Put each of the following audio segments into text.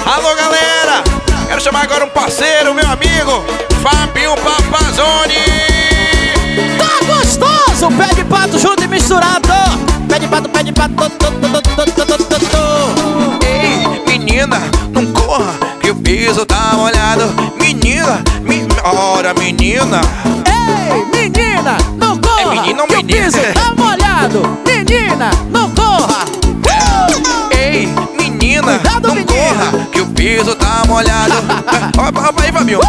Alô, galera! Quero chamar agora um parceiro, meu amigo Fabinho Papazoni. Tá gostoso! Pé de pato junto e misturado. Pé de pato, pé de pato. Ei, menina, não corra, que o piso tá molhado. Menina, ora, menina. Ei, menina, não corra, É menino ou que menina? o piso tá molhado. Menina, não corra. Ei, menina, Cuidado, não menina. corra, que o piso tá molhado. Opa aí, Fabinho.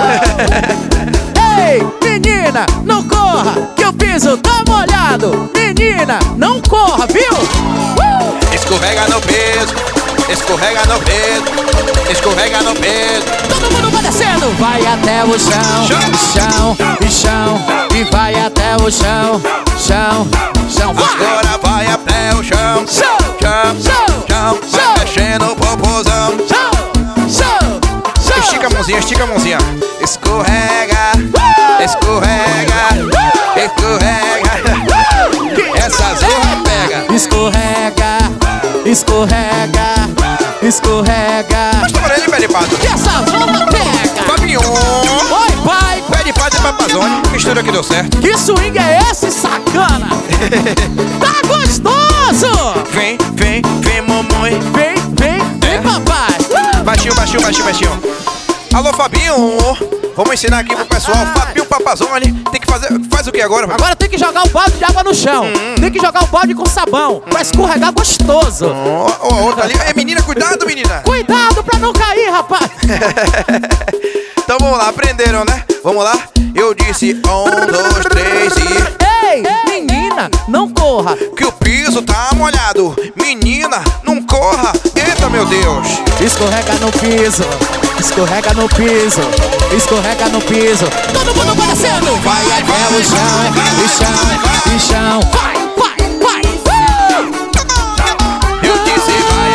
Ei, menina, não corra, que o piso tá molhado. Menina, não corra, viu? Escorrega no peso, escorrega no peso, escorrega no peso. Todo mundo vai descendo. Vai até o chão, chão, e chão. E vai até o chão, chão, chão. Vai! Agora vai até o chão, Chão, chão, chão, chão, chão. vai mexendo o popozão. Chão, chão, chão. Estica a mãozinha, estica a mãozinha. Escorrega, escorrega, escorrega. Essa zorra pega. Escorrega, escorrega, escorrega. Mostra pra ele, pé de pato. Que essa zona pega. Fabinho, Oi, pai. pé de pato e Papazoni. Mistura que deu certo. Que swing é esse, sacana? Tá gostoso. Vem, vem, vem, mamãe. Vem, vem, vem, papai. Baixinho, baixinho, baixinho, baixinho. Alô, Fabinho. Vamos ensinar aqui pro pessoal. Fabinho Papazoni. Tem que fazer. Faz o que agora, Fabinho? Agora tem que jogar um balde de água no chão. Tem que jogar um balde com sabão pra escorregar gostoso. Ó, a outra ali. É, menina, cuidado, menina. Cuidado pra não cair, rapaz. Então vamos lá, aprenderam, né? Vamos lá. Eu disse 1, 2, 3 e... Ei, menina, não corra. Que o piso tá molhado. Menina, não corra. Eita, meu Deus. Escorrega no piso, escorrega no piso, escorrega no piso. Todo mundo vai descendo. Vai até o chão, e chão, e chão. Vai, vai, vai. Eu disse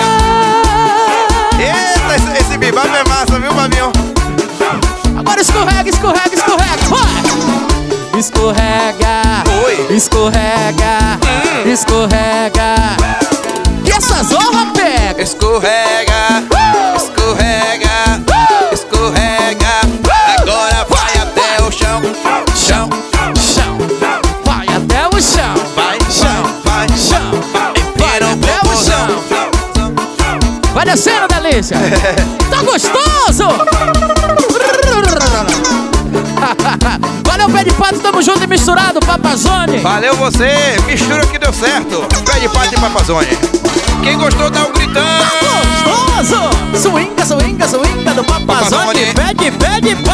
vai. Eita, esse bibado é massa, viu, Fabinho? Agora escorrega, escorrega, escorrega. Vai. Escorrega, Oi. escorrega, escorrega. E essa zorra pega. Escorrega, escorrega, escorrega. Agora vai até o chão. Chão, Chão, vai até o chão. vai, chão, vai, Chão, vai Empina o até o popozão. chão. Vai descendo, delícia. Tá gostoso. Valeu, pé de pato, tamo junto e misturado, Papazoni. Valeu você, mistura que deu certo. Pé de pato e Papazoni. Quem gostou dá um gritão. Gostoso. Swinga, swinga, swinga do Papazoni. Papazoni. Pé de